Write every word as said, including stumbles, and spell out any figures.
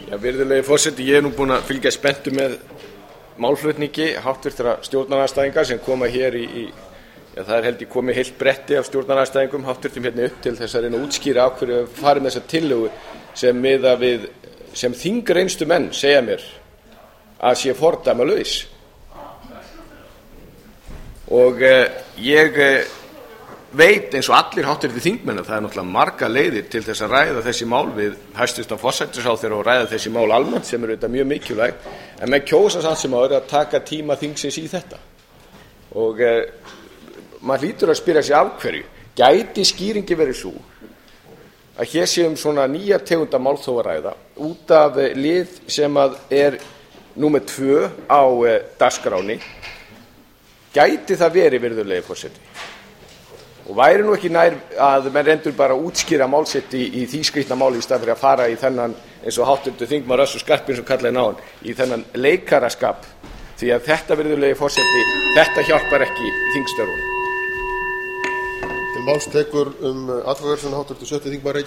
Já, virðulegi forseti, ég er nú búinn að fylgja spenntur með málflutningi háttvirtra stjórnarandstæðinga sem koma hér í, í já, það er held ég komið heilt bretti af stjórnarandstæðingum háttvirtum hérna upp til þess að reyna að útskýra af hverju við farum þessa tillögu sem miða við sem þingreynslu menn segja mér að sé fordæmalaus. Og eh, ég eh, veit eins og allir háttvirtir þingmenn að það er náttúrulega marga leiðir til þess að ræða þessi mál við hæstvirtan forsætisráðherra og ræða þessi mál almennt sem eru þetta mjög mikilvægt, en menn kjósa samt sem áður að taka tíma þingsins í þetta. Og eh, maður hlýtur að spyrja sig af hverju. Gæti skýringi verið sú að hér sé um svona nýja tegunda málþóf að ræða út af eh, lið sem að er númer tvö á eh, dagskráni. Gæti það verið, virðulegi forseti? Og væri nú ekki nær að menn reyndur bara að útskýra málsett í, í því skrýtna máli í stað fyrir að fara í þennan, eins og háttvirtur þingmaður Össur Skarphéðinsson kallaði náðan, í þennan leikaraskap, því að þetta, virðulegi forseti, þetta hjálpar ekki þingstörfunum. Til máls tekur um atkvæðagreiðsluna háttvirtur sjötti þingmaður